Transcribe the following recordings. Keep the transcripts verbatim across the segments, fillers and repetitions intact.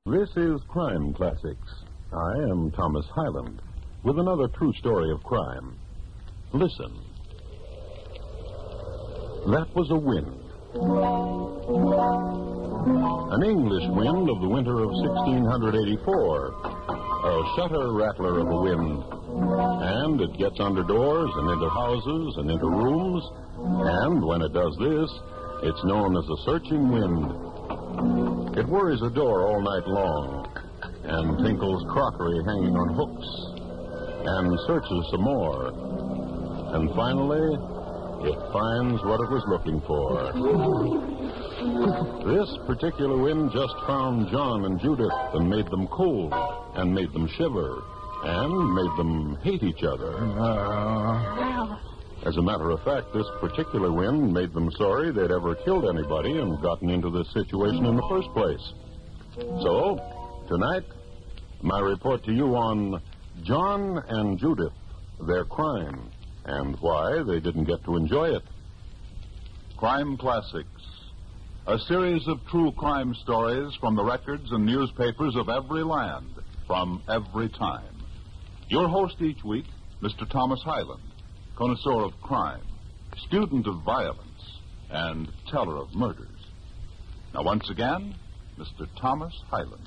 This is Crime Classics. I am Thomas Hyland with another true story of crime. Listen. That was a wind. An English wind of the winter of sixteen eighty-four. A shutter rattler of a wind. And it gets under doors and into houses and into rooms. And when it does this, it's known as a searching wind. It worries a door all night long and tinkles crockery hanging on hooks and searches some more. And finally, it finds what it was looking for. This particular wind just found John and Judith and made them cold and made them shiver and made them hate each other. Uh... As a matter of fact, this particular wind made them sorry they'd ever killed anybody and gotten into this situation in the first place. So, tonight, my report to you on John and Judith, their crime, and why they didn't get to enjoy it. Crime Classics, a series of true crime stories from the records and newspapers of every land, from every time. Your host each week, Mister Thomas Hyland, connoisseur of crime, student of violence, and teller of murders. Now, once again, Mister Thomas Hyland.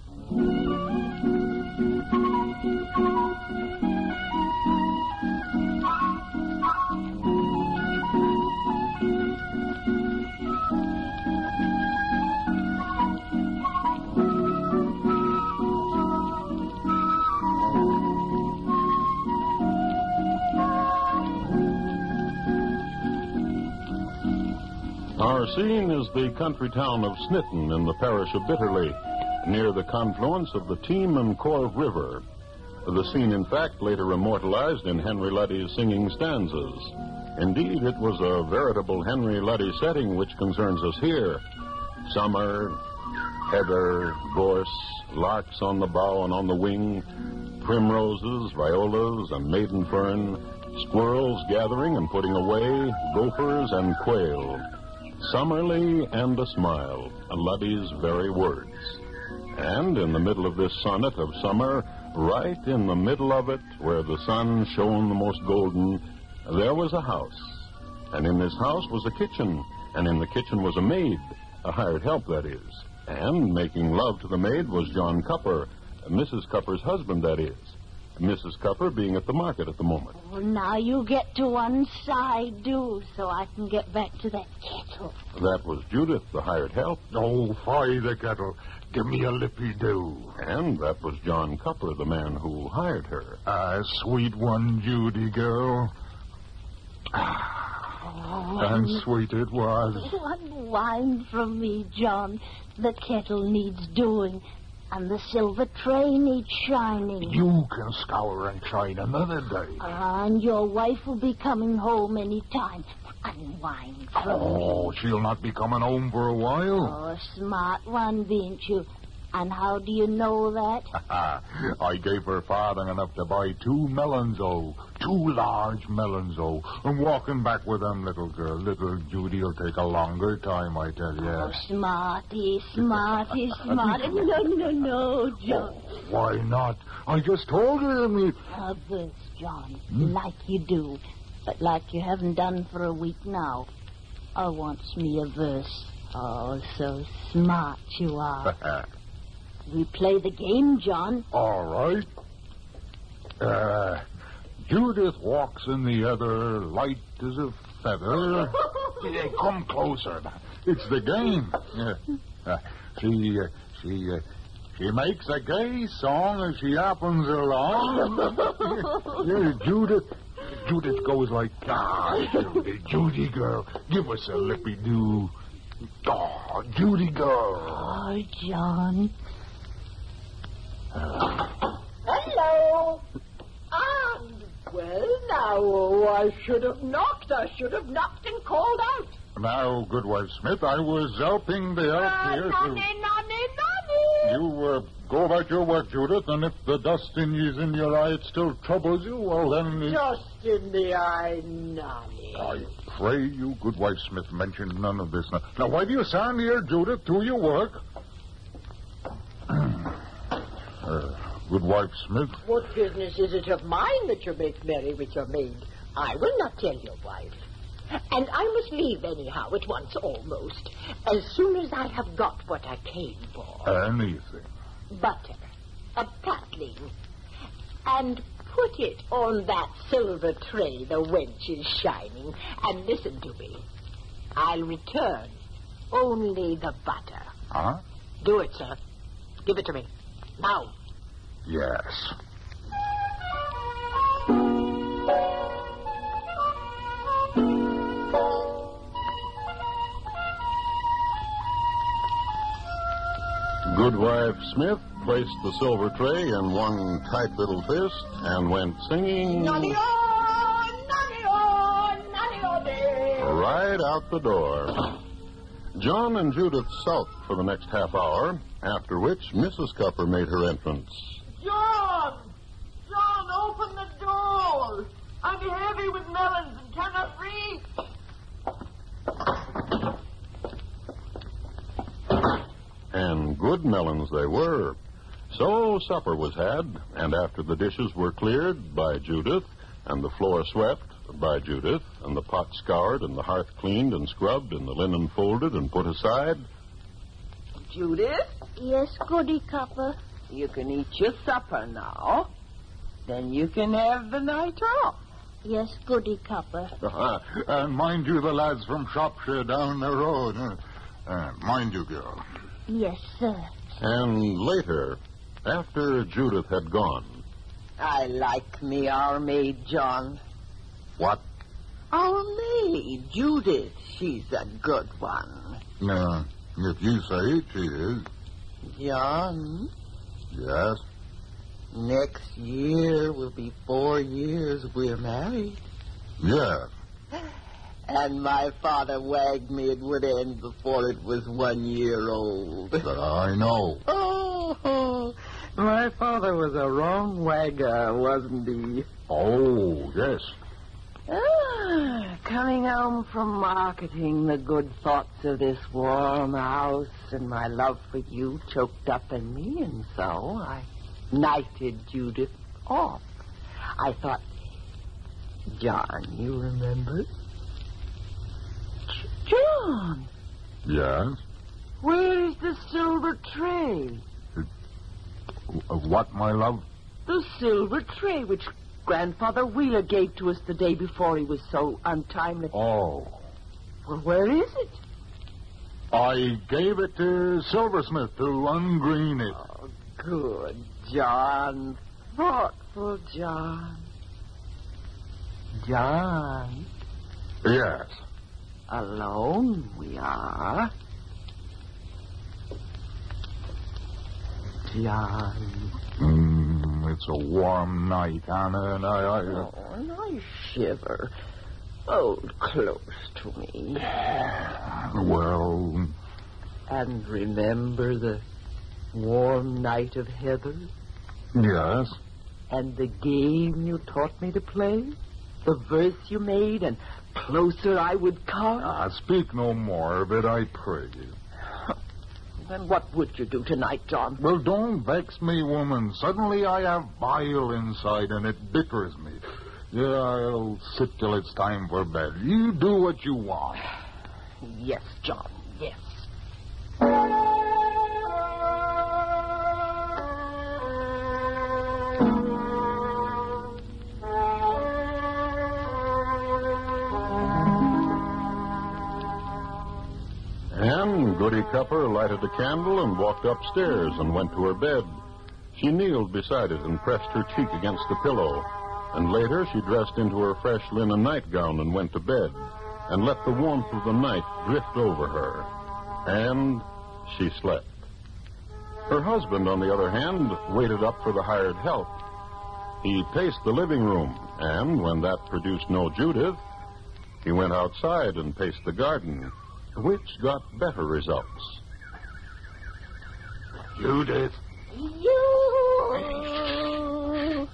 Our scene is the country town of Snitton in the parish of Bitterly, near the confluence of the Team and Corve River. The scene, in fact, later immortalized in Henry Luddy's singing stanzas. Indeed, it was a veritable Henry Luddy setting which concerns us here. Summer, heather, gorse, larks on the bough and on the wing, primroses, violas, and maiden fern, squirrels gathering and putting away, gophers and quail. Summerly and a smile, Luddy's very words. And in the middle of this sonnet of summer, right in the middle of it, where the sun shone the most golden, there was a house. And in this house was a kitchen, and in the kitchen was a maid, a hired help, that is. And making love to the maid was John Cupper, Missus Cupper's husband, that is. Missus Cupper being at the market at the moment. Well, now you get to one side, do, so I can get back to that kettle. That was Judith, the hired help. Oh, fry the kettle. Give me a lippy-do. And that was John Cupper, the man who hired her. Ah, sweet one, Judy girl. Oh, and sweet it was. One wine from me, John. The kettle needs doing. And the silver tray needs shining. You can scour and shine another day. And your wife will be coming home any time. Unwind from Oh, me. she'll not be coming home for a while. Oh, smart one, bean't you? And how do you know that? I gave her farthing enough to buy two melons, oh. Two large melons, oh. And walking back with them, little girl. Little Judy'll take a longer time, I tell you. Oh, smarty, smarty, smarty. No, no, no, John. Oh, why not? I just told her me. A verse, John, hmm? Like you do, but like you haven't done for a week now. I wants me a verse. Oh, so smart you are. We play the game, John. All right. Uh, Judith walks in the other, light as a feather. Yeah, come closer. It's the game. Uh, uh, she, uh, she, uh, she makes a gay song as she happens along. Yeah, Judith, Judith goes like, ah, Judy, Judy girl, give us a lippy-doo. Oh, Judy girl. Oh, John. Hello. And, well, now, oh, I should have knocked. I should have knocked and called out. Now, Goodwife Smith, I was helping the elf Uh, here nonny, to... nonny, nonny. You, uh, go about your work, Judith, and if the dust is in your eye, it still troubles you, well, then... It... Dust in the eye, nonny. I pray you, Goodwife Smith, mention none of this. Now, now why do you stand here, Judith? Do your work. Goodwife Smith? What business is it of mine that you make merry with your maid? I will not tell your wife. And I must leave anyhow at once, almost, as soon as I have got what I came for. Anything. Butter, a patling, and put it on that silver tray the wench is shining. And listen to me. I'll return only the butter. Huh? Do it, sir. Give it to me. Now. Yes. Goodwife Smith placed the silver tray in one tight little fist and went singing Nanny-o, nanny-o, nanny-o day. right out the door. John and Judith sulked for the next half hour, after which Missus Cupper made her entrance. John! John, open the door. I'm heavy with melons and cannot reach. And good melons they were. So supper was had, and after the dishes were cleared by Judith, and the floor swept by Judith, and the pot scoured, and the hearth cleaned and scrubbed, and the linen folded and put aside. Judith, Yes, Goody Copper. you can eat your supper now. Then you can have the night off. Yes, Goody Copper. Uh, and mind you, the lads from Shropshire down the road. Uh, uh, mind you, girl. Yes, sir. And later, after Judith had gone, I like me our maid, John. What? Our maid, Judith. She's a good one. Uh, if you say it, she is. John, Yes. next year will be four years we're married. Yes. And my father wagged me it would end before it was one year old. But I know. Oh, my father was a wrong wagger, wasn't he? Oh, yes. Ah, coming home from marketing, the good thoughts of this warm house and my love for you choked up in me, and so I knighted Judith off. I thought, John, you remember? John, Yes. where's the silver tray? Uh, what, my love? The silver tray which Grandfather Wheeler gave to us the day before he was so untimely. Oh. Well, where is it? I gave it to Silversmith to ungreen it. Oh, good, John. Thoughtful John. John, Yes. alone we are. John. Mm, it's a warm night, Anna, and I... I Oh, and I shiver. Hold close to me. Well, And remember the warm night of heather? yes. And the game you taught me to play? The verse you made, and closer I would come? Ah, speak no more of it, I pray you. Then what would you do tonight, John? Well, don't vex me, woman. Suddenly I have bile inside, and it bickers me. Yeah, I'll sit till it's time for bed. You do what you want. Yes, John, yes. and Goody Cupper lighted a candle and walked upstairs and went to her bed. She kneeled beside it and pressed her cheek against the pillow. And later she dressed into her fresh linen nightgown and went to bed and let the warmth of the night drift over her. And she slept. Her husband, on the other hand, waited up for the hired help. He paced the living room, and when that produced no Judith, he went outside and paced the garden, which got better results. Judith. You.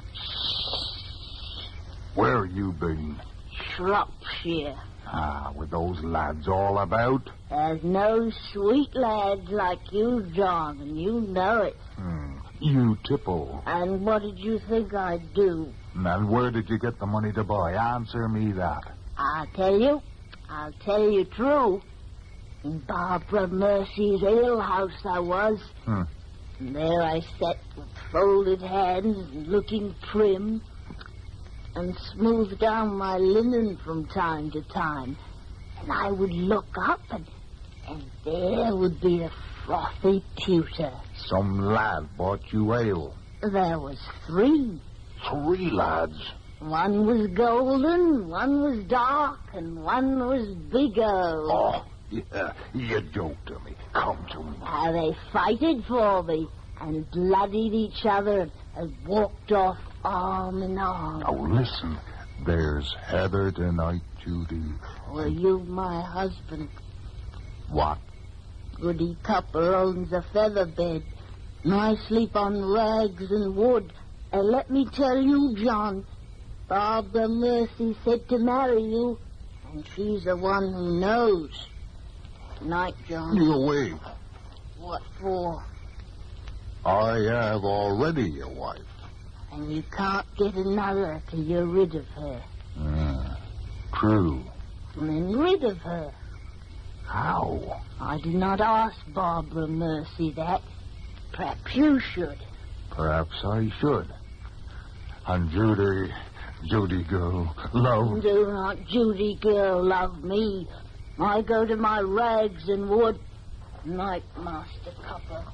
Where you been? Shropshire. Ah, with those lads all about? There's no sweet lads like you, John, and you know it. Hmm. You tipple. And what did you think I'd do? And where did you get the money to buy? Answer me that. I'll tell you. I'll tell you true. In Barbara Mercy's alehouse I was. Hmm. And there I sat with folded hands and looking prim, and smoothed down my linen from time to time. And I would look up, and, and there would be a frothy pewter. Some lad bought you ale. There was three. Three lads. One was golden, one was dark, and one was bigger. Oh, yeah, you joke to me. Come to me. How they fighted for me, and bloodied each other, and walked off arm in arm. Now listen, there's Heather tonight, Judy. Were you my husband? What? Goody Copper owns a feather bed, and I sleep on rags and wood. And let me tell you, John, Barbara Mercy said to marry you, and she's the one who knows. Night, John. You away. What for? I have already a wife. And you can't get another till you're rid of her. Ah, true. And then rid of her. How? I did not ask Barbara Mercy that. Perhaps you should. Perhaps I should. And Judy, Judy girl, love. Do not Judy girl love me. I go to my rags and wood. Night, Master Copper.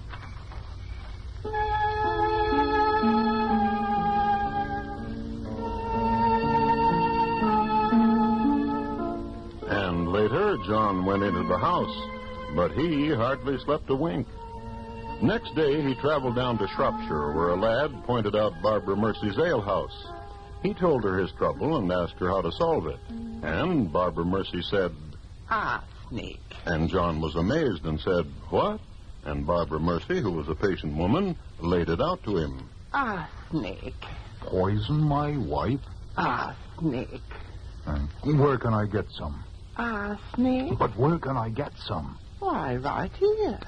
And later, John went into the house, but he hardly slept a wink. Next day, he traveled down to Shropshire, where a lad pointed out Barbara Mercy's alehouse. He told her his trouble and asked her how to solve it. And Barbara Mercy said, Arsenic. and John was amazed and said, what? And Barbara Mercy, who was a patient woman, laid it out to him. Arsenic. Poison my wife? Arsenic. And where can I get some? Arsenic. But where can I get some? Why, right here.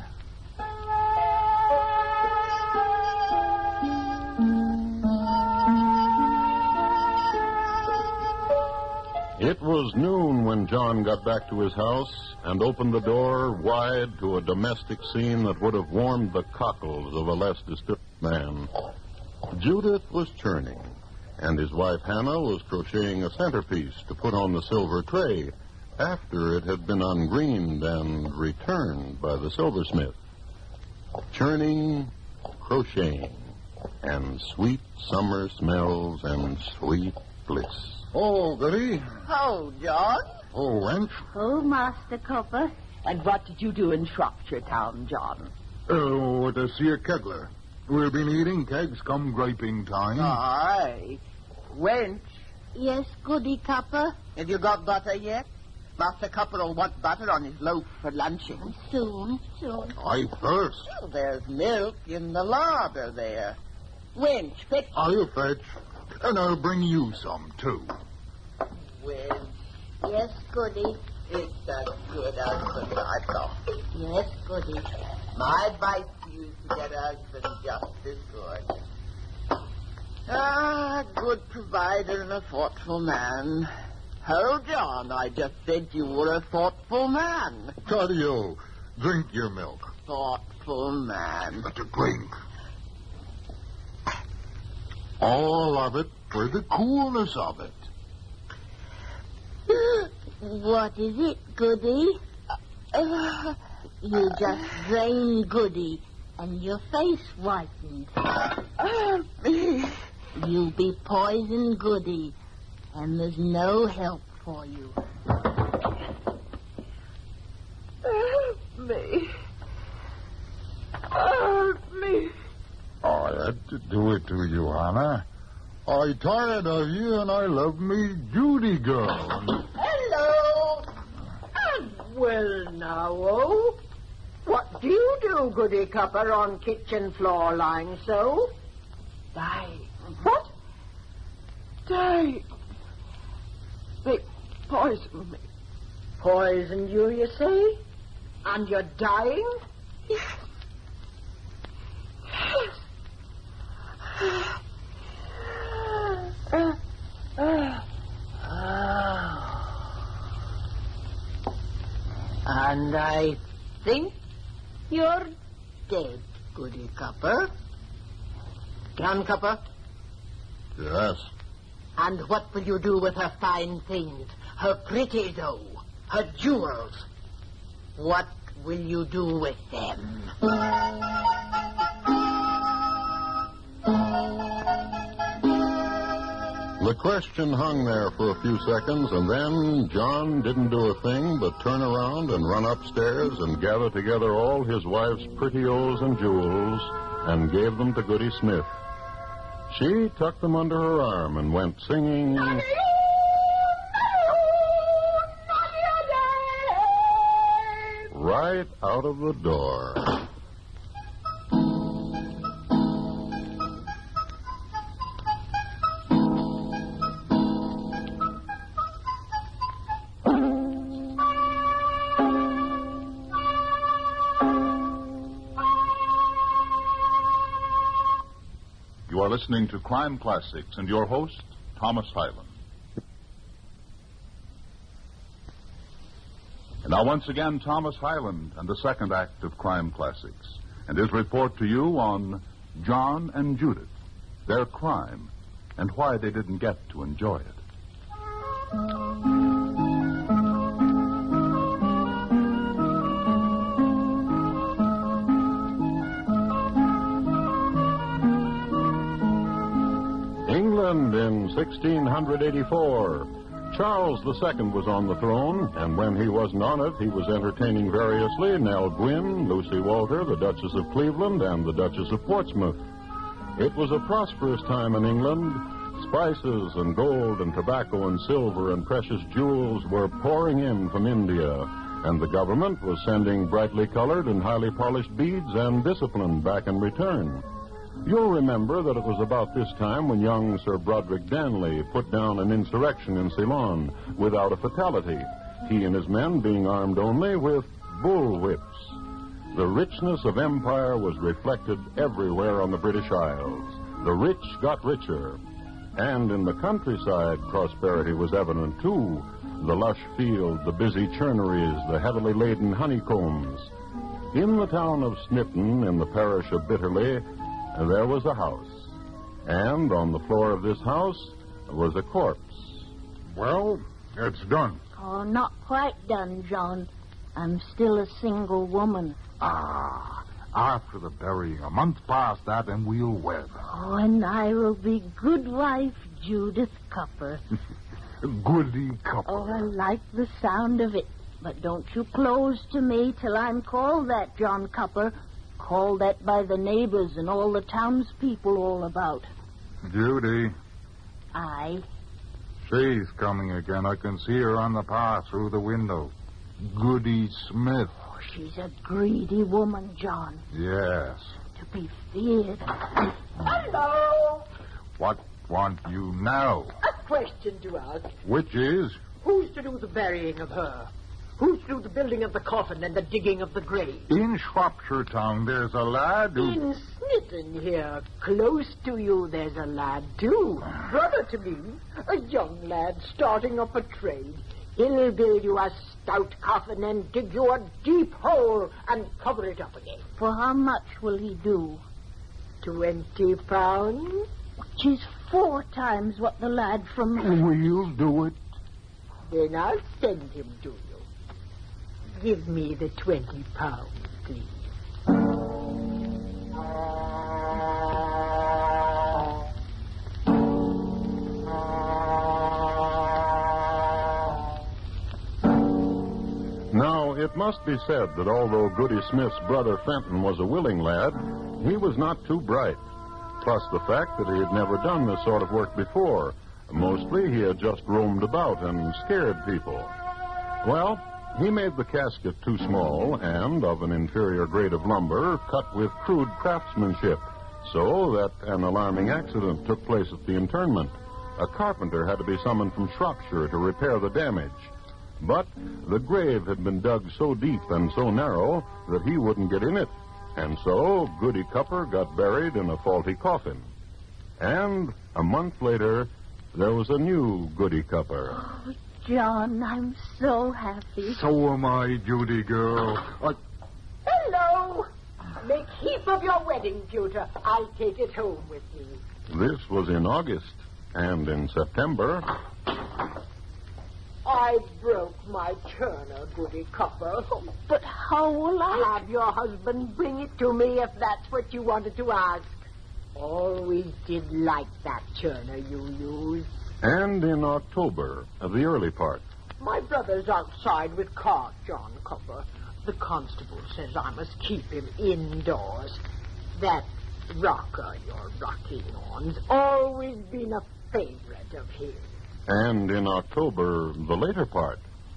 It was noon when John got back to his house and opened the door wide to a domestic scene that would have warmed the cockles of a less disturbed man. Judith was churning, and his wife Hannah was crocheting a centerpiece to put on the silver tray after it had been ungreened and returned by the silversmith. Churning, crocheting, and sweet summer smells and sweet bliss. Oh, goody. Oh, John. Oh, wench. Oh, Master Copper. And what did you do in Shropshire Town, John? Oh, to see a keggler. We've been eating kegs come griping time. Aye. Wench, Yes, Goody Copper. have you got butter yet? Master Copper will want butter on his loaf for luncheon. Soon, soon. I first. Well, there's milk in the larder there. Wench, fetch. I'll fetch. And I'll bring you some, too. Wench, Yes, Goody. it's a good husband, I thought. Yes, Goody. My advice to you is to get a husband just as good. Ah, good provider and a thoughtful man. Hold on, I just said you were a thoughtful man. Taddeo, drink your milk. Thoughtful man. But to drink. All of it for the coolness of it. What is it, Goody? Uh, You just drained Goody, and your face whitened. uh, me. You be poisoned, Goody, and there's no help for you. Help me. Help me. I had to do it to you, Hannah. I tired of you, and I love me Judy girl. Hello. And well now, oh. What do you do, Goody Copper, on kitchen floor lying so? Die. What? Die. They poisoned me. Poisoned you, you say? And you're dying? Yes. Yes. And I think you're dead, Goody Copper. John Copper? Yes. And what will you do with her fine things? Her pretty dough? Her jewels? What will you do with them? The question hung there for a few seconds, and then John didn't do a thing but turn around and run upstairs and gather together all his wife's pretty-os and jewels and gave them to Goody Smith. She tucked them under her arm and went singing... right out of the door. You are listening to Crime Classics and your host, Thomas Hyland. And now once again, Thomas Hyland and the second act of Crime Classics and his report to you on John and Judith, their crime, and why they didn't get to enjoy it. England in sixteen eighty-four. Charles the Second was on the throne, and when he wasn't on it, he was entertaining variously Nell Gwynn, Lucy Walter, the Duchess of Cleveland, and the Duchess of Portsmouth. It was a prosperous time in England. Spices and gold and tobacco and silver and precious jewels were pouring in from India, and the government was sending brightly colored and highly polished beads and discipline back in return. You'll remember that it was about this time when young Sir Broderick Danley put down an insurrection in Ceylon without a fatality, he and his men being armed only with bull whips. The richness of empire was reflected everywhere on the British Isles. The rich got richer. And in the countryside, prosperity was evident, too. The lush fields, the busy churneries, the heavily laden honeycombs. In the town of Snitton, in the parish of Bitterley, there was a house. And on the floor of this house was a corpse. Well, it's done. Oh, not quite done, John. I'm still a single woman. Ah, after the burying, a month past that, and we'll wed. Oh, and I will be good wife, Judith Copper. Goody Copper. Oh, I like the sound of it. But don't you close to me till I'm called that, John Copper. Called that by the neighbors and all the townspeople all about. Judy. Aye. She's coming again. I can see her on the path through the window. Goody Smith. Oh, she's a greedy woman, John. Yes. To be feared. Hello. What want you now? A question to ask. Which is? Who's to do the burying of her? Who's to do the building of the coffin and the digging of the grave? In Shropshire Town, there's a lad who... In Snitton here, close to you, there's a lad, too. Brother to me, a young lad starting up a trade. He'll build you a stout coffin and dig you a deep hole and cover it up again. For how much will he do? Twenty pounds? Which is four times what the lad from... We'll do it. Then I'll send him to you. Give me the twenty pounds, please. Now, it must be said that although Goody Smith's brother Fenton was a willing lad, he was not too bright. Plus the fact that he had never done this sort of work before. Mostly he had just roamed about and scared people. Well, he made the casket too small and of an inferior grade of lumber, cut with crude craftsmanship, so that an alarming accident took place at the interment. A carpenter had to be summoned from Shropshire to repair the damage. But the grave had been dug so deep and so narrow that he wouldn't get in it. And so Goody Copper got buried in a faulty coffin. And a month later, there was a new Goody Copper. Oh, John, I'm so happy. So am I, Judy girl. I... Hello. Make heap of your wedding pewter. I'll take it home with me. This was in August, and in September... I broke my churner, Goody Copper. But how will I... Have your husband bring it to me if that's what you wanted to ask. Always did like that churner you used. And in October, of the early part. My brother's outside with cart, John Copper. The constable says I must keep him indoors. That rocker you're rocking on's always been a favorite of his. And in October, the later part.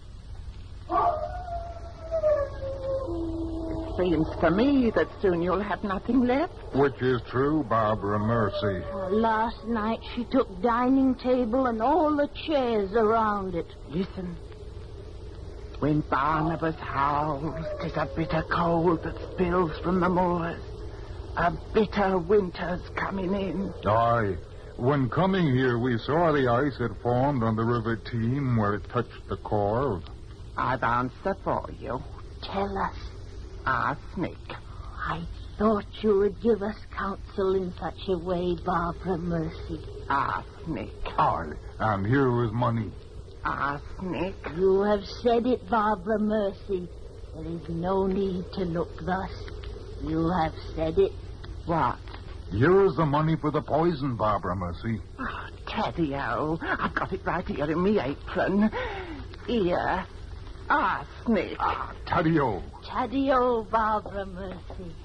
It seems to me that soon you'll have nothing left. Which is true, Barbara Mercy. Uh, last night she took dining table and all the chairs around it. Listen. When Barnabas howls, 'tis a bitter cold that spills from the moors. A bitter winter's coming in. Aye. When coming here, we saw the ice had formed on the River Team where it touched the Corve. I've answered for you. Tell us. Arsenic. I thought you would give us counsel in such a way, Barbara Mercy. Arsenic. Aye. And here was money. Arsenic. You have said it, Barbara Mercy. There is no need to look thus. You have said it. What? Here's the money for the poison, Barbara Mercy. Oh, Taddy-o, I've got it right here in my apron. Here. Arsenic. Ah, Taddy-o. Taddy-o, Barbara Mercy.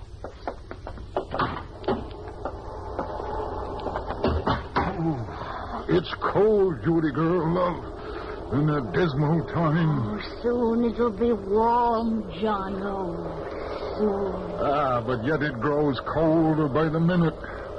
Oh, it's cold, Judy girl, love. In a dismal time. Oh, soon it'll be warm, John. Oh, soon. Ah, but yet it grows colder by the minute.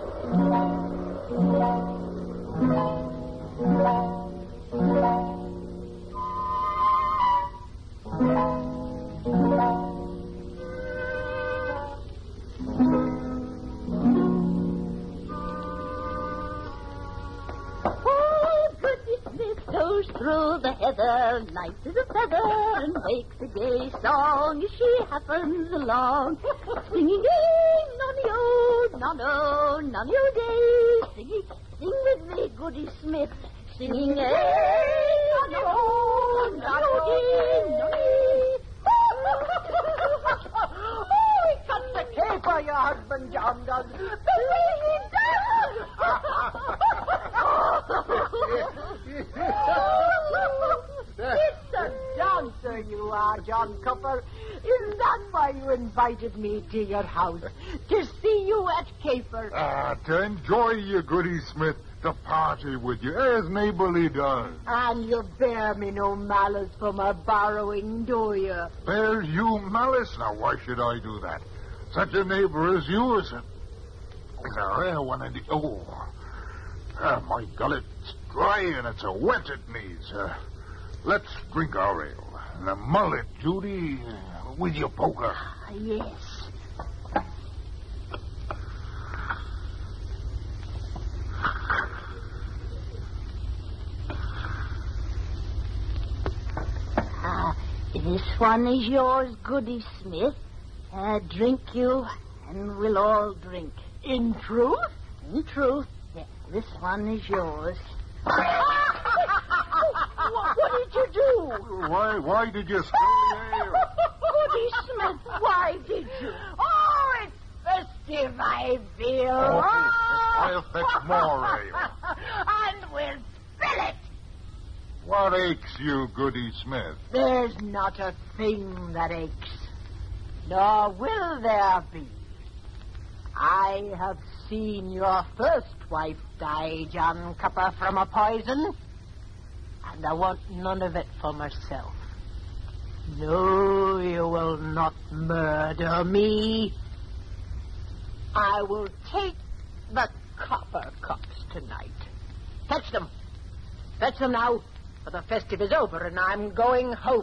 Goes through the heather, light as a feather, and makes a gay song as she happens along, singing, nonny-o, nonno, nonny-o day, singing, sing with me, Goody Smith, singing, nonny-o, nonno day, nonny. Oh, he cuts the caper, your husband, John does. The way he does! It's a dancer you are, John Copper. Isn't that why you invited me to your house? To see you at caper. Ah, to enjoy you, Goody Smith, to party with you, as neighborly does. And you bear me no malice for my borrowing, do you? Bears you malice? Now, why should I do that? Such a neighbor as you is a, is a rare one indeed. Oh, ah, my gullet's dry and it's a wet it needs. Uh, let's drink our ale. And a mullet, Judy, uh, with your poker. Ah, yes. Ah, this one is yours, Goody Smith. Uh, drink you, and we'll all drink. In truth? In truth, yes, this one is yours. What did you do? Why, why did you spill the ale? Goody Smith, why did you? Oh, it's festive, I feel. Oh, I'll fetch more ale. And we'll spill it. What aches you, Goody Smith? There's not a thing that aches, nor will there be. I have seen your first wife die, John Copper, from a poison, and I want none of it for myself. No, you will not murder me. I will take the copper cups tonight. Fetch them. Fetch them now, for the festive is over, and I'm going home.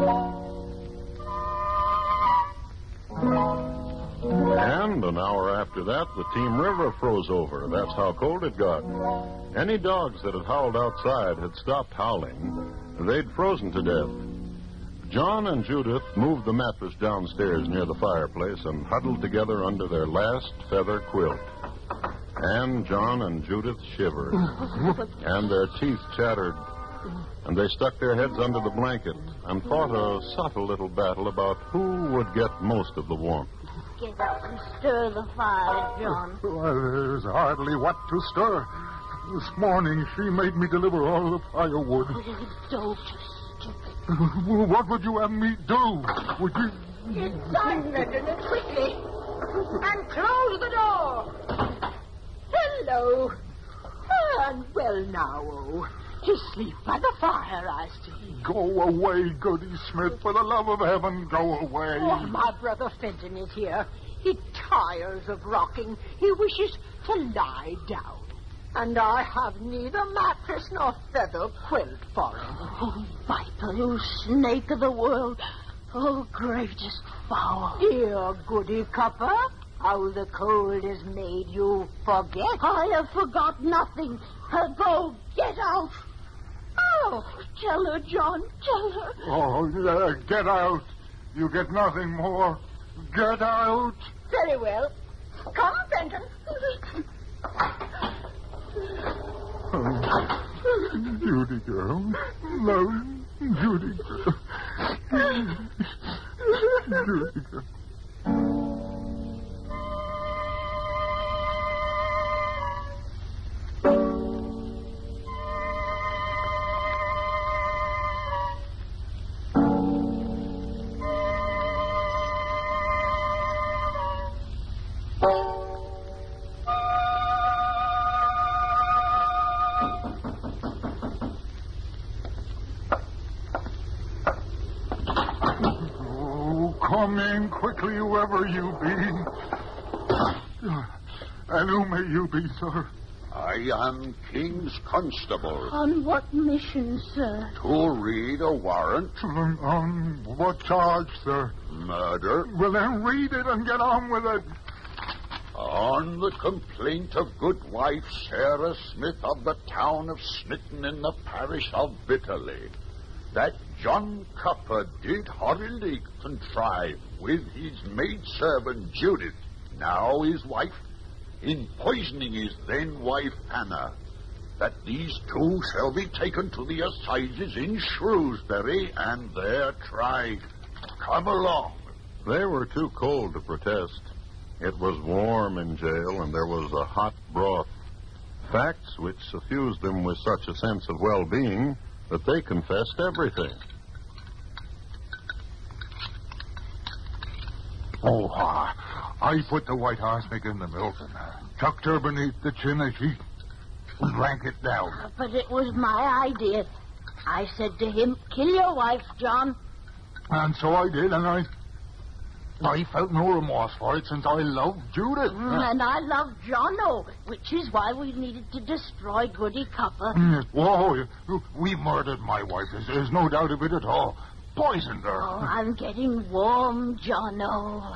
And an hour after after that, the Team River froze over. That's how cold it got. Any dogs that had howled outside had stopped howling. They'd frozen to death. John and Judith moved the mattress downstairs near the fireplace and huddled together under their last feather quilt. And John and Judith shivered, and their teeth chattered, and they stuck their heads under the blanket and fought a subtle little battle about who would get most of the warmth. Get up and stir the fire, John. Well, there's hardly what to stir. This morning she made me deliver all the firewood. Oh, don't, stupid. Well, what would you have me do? Would you... Inside, Brendan, quickly. And close the door. Hello. And well now, oh. You sleep by the fire, I see. Go away, Goody Smith. For the love of heaven, go away. Oh, my brother Fenton is here. He tires of rocking. He wishes to lie down. And I have neither mattress nor feather quilt for him. Oh, viper, you snake of the world. Oh, greatest foul. Dear Goody Copper, how the cold has made you forget. I have forgot nothing. Uh, go, get out. Oh, tell her, John, tell her. Oh, uh, get out. You get nothing more. Get out. Very well. Come, Fenton. Oh, Judy girl. No, Judy girl. Judy girl. Come in quickly, whoever you be. And who may you be, sir? I am King's Constable. On what mission, sir? To read a warrant. On, on what charge, sir? Murder. Well, then read it and get on with it. On the complaint of goodwife Sarah Smith of the town of Snitton in the parish of Bitterley, that John Copper did horribly contrive with his maidservant Judith, now his wife, in poisoning his then wife Anna, that these two shall be taken to the assizes in Shrewsbury and there tried. Come along. They were too cold to protest. It was warm in jail, and there was a hot broth. Facts which suffused them with such a sense of well-being that they confessed everything. Oh, uh, I put the white arsenic in the milk and uh, tucked her beneath the chimney sheet and drank it down. But it was my idea. I said to him, kill your wife, John. And so I did, and I... I felt no remorse for it since I loved Judith. Mm, and I love Jono, which is why we needed to destroy Goody Copper. Mm, whoa, we murdered my wife. There's, there's no doubt of it at all. Poisoned her. Oh, I'm getting warm, Jono.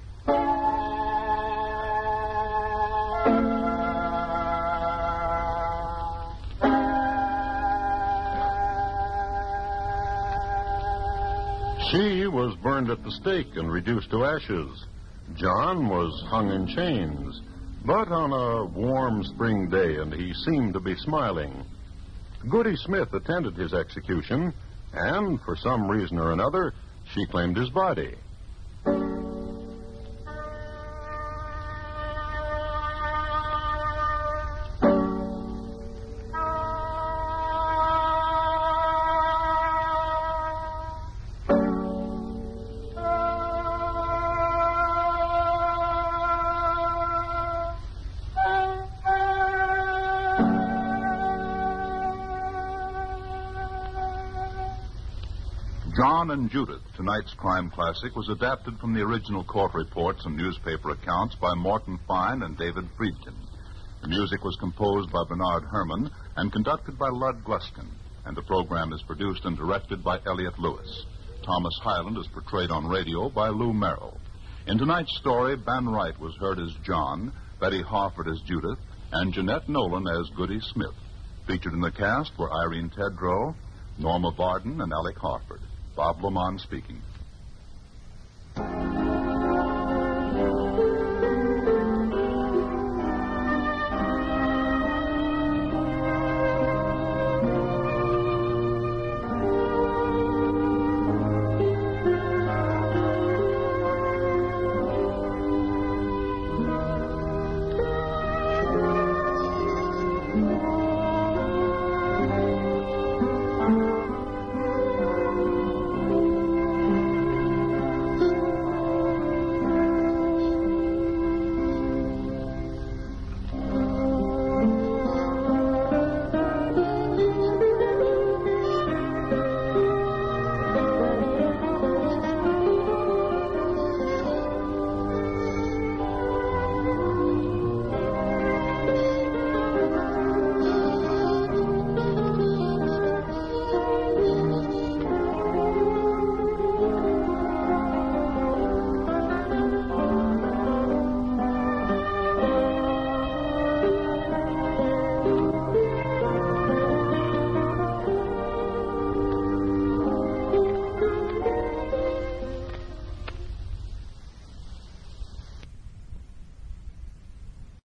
She was burned at the stake and reduced to ashes. John was hung in chains, but on a warm spring day, and he seemed to be smiling. Goody Smith attended his execution, and for some reason or another, she claimed his body. John and Judith, tonight's crime classic, was adapted from the original court reports and newspaper accounts by Morton Fine and David Friedkin. The music was composed by Bernard Herrmann and conducted by Lud Gluskin, and the program is produced and directed by Elliott Lewis. Thomas Hyland is portrayed on radio by Lou Merrill. In tonight's story, Ben Wright was heard as John, Betty Harford as Judith, and Jeanette Nolan as Goody Smith. Featured in the cast were Irene Tedrow, Norma Varden, and Alec Harford. Bob Lamont speaking.